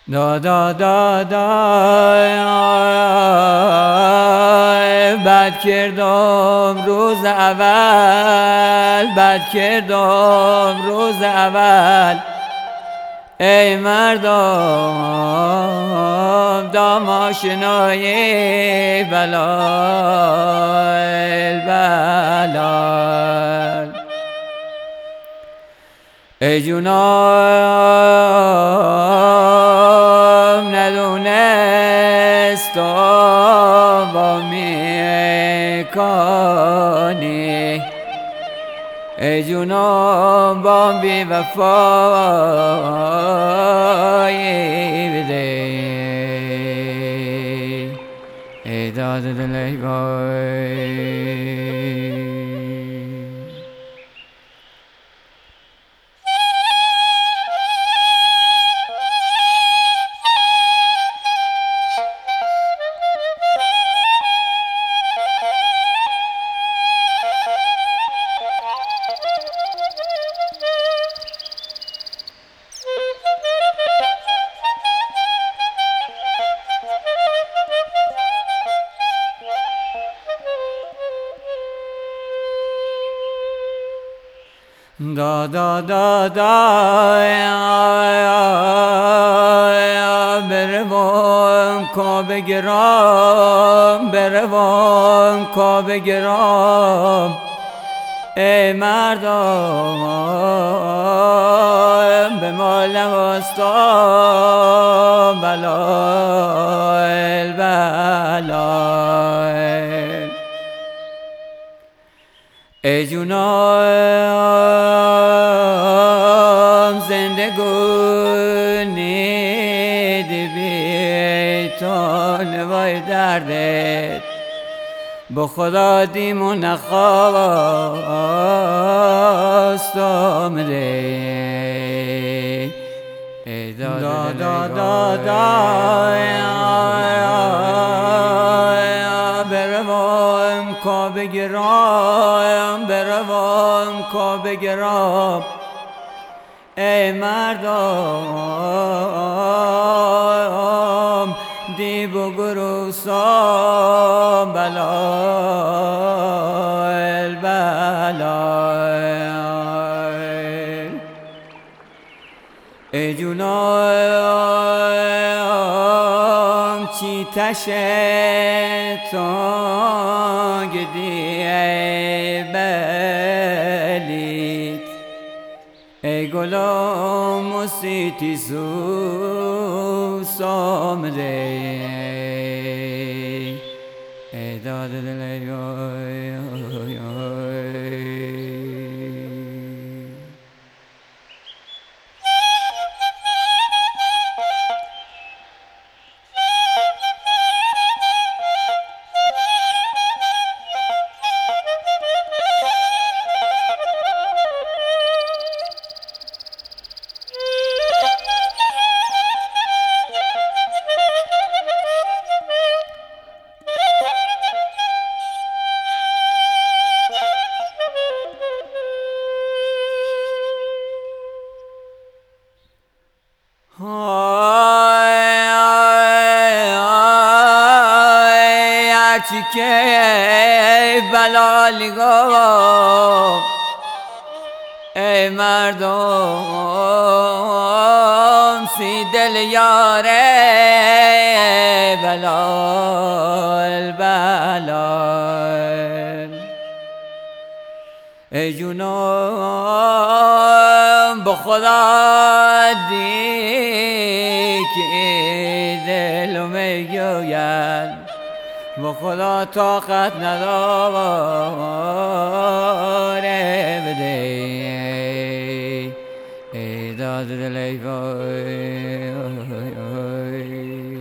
دا دا دا دا بد کردم روز اول، بد کردم روز اول. ای مردم دام آشنای بلال بلال. ای جونم ندونستم با میکنی، ای جونم با بی وفایی بده. ای داد دل ای وای. دا دا دا دا بروم کعبه گرام، بروم کعبه گرام. ای مردم به مال نوستم بلال بلال. ای جونم زندگونی دی بیتون وای دردت، با خدا دیمو نخواستم ری. ای دا دا دا دا بروم کعبه گرام، بروم کعبه گرام. ای مردم دیو و گروسان بلال بلال. ای جونم چی تشتان گدی ای بلیت، ای گلم موسیتی زو سامده. ای داد دل ای هرچی که بلال گفت. ای مردم سی دل یاره بلال بلال. ای جونم با خدا دی که دل میگوید، با خدا طاقت نداره بده. ای داد دل ای وای.